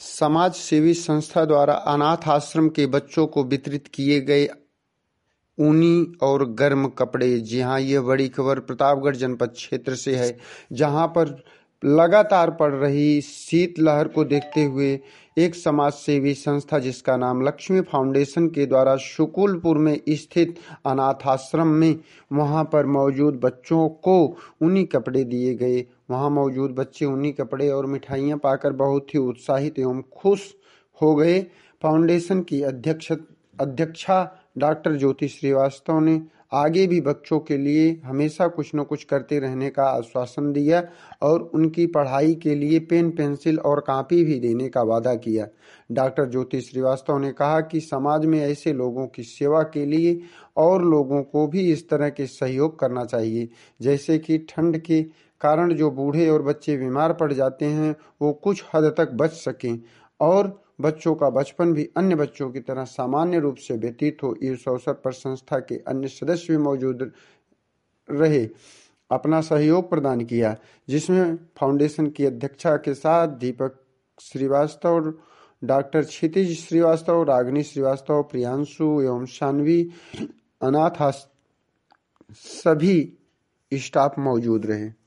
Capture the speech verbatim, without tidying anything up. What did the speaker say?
समाज सेवी संस्था द्वारा अनाथ आश्रम के बच्चों को वितरित किए गए ऊनी और गर्म कपड़े। जी हाँ, यह बड़ी खबर प्रतापगढ़ जनपद क्षेत्र से है, जहां पर लगातार पड़ रही शीतलहर को देखते हुए एक समाज सेवी संस्था जिसका नाम लक्ष्मी फाउंडेशन के द्वारा शुकुलपुर में स्थित अनाथ आश्रम में वहां पर मौजूद बच्चों को ऊनी कपड़े दिए गए। वहां मौजूद बच्चे ऊनी कपड़े और मिठाइयां पाकर बहुत ही उत्साहित एवं खुश हो गए। फाउंडेशन की अध्यक्ष अध्यक्षा डॉक्टर ज्योति श्रीवास्तव ने आगे भी बच्चों के लिए हमेशा कुछ न कुछ करते रहने का आश्वासन दिया और उनकी पढ़ाई के लिए पेन, पेंसिल और कॉपी भी देने का वादा किया। डॉक्टर ज्योति श्रीवास्तव ने कहा कि समाज में ऐसे लोगों की सेवा के लिए और लोगों को भी इस तरह के सहयोग करना चाहिए, जैसे कि ठंड के कारण जो बूढ़े और बच्चे बीमार पड़ जाते हैं वो कुछ हद तक बच सकें और बच्चों का बचपन भी अन्य बच्चों की तरह सामान्य रूप से व्यतीत हो। इस अवसर पर संस्था के अन्य सदस्य भी मौजूद रहे, अपना सहयोग प्रदान किया, जिसमें फाउंडेशन की अध्यक्षा के साथ दीपक श्रीवास्तव, डॉक्टर क्षितिज श्रीवास्तव, रागिनी श्रीवास्तव, प्रियांशु एवं शानवी, अनाथ सभी स्टाफ मौजूद रहे।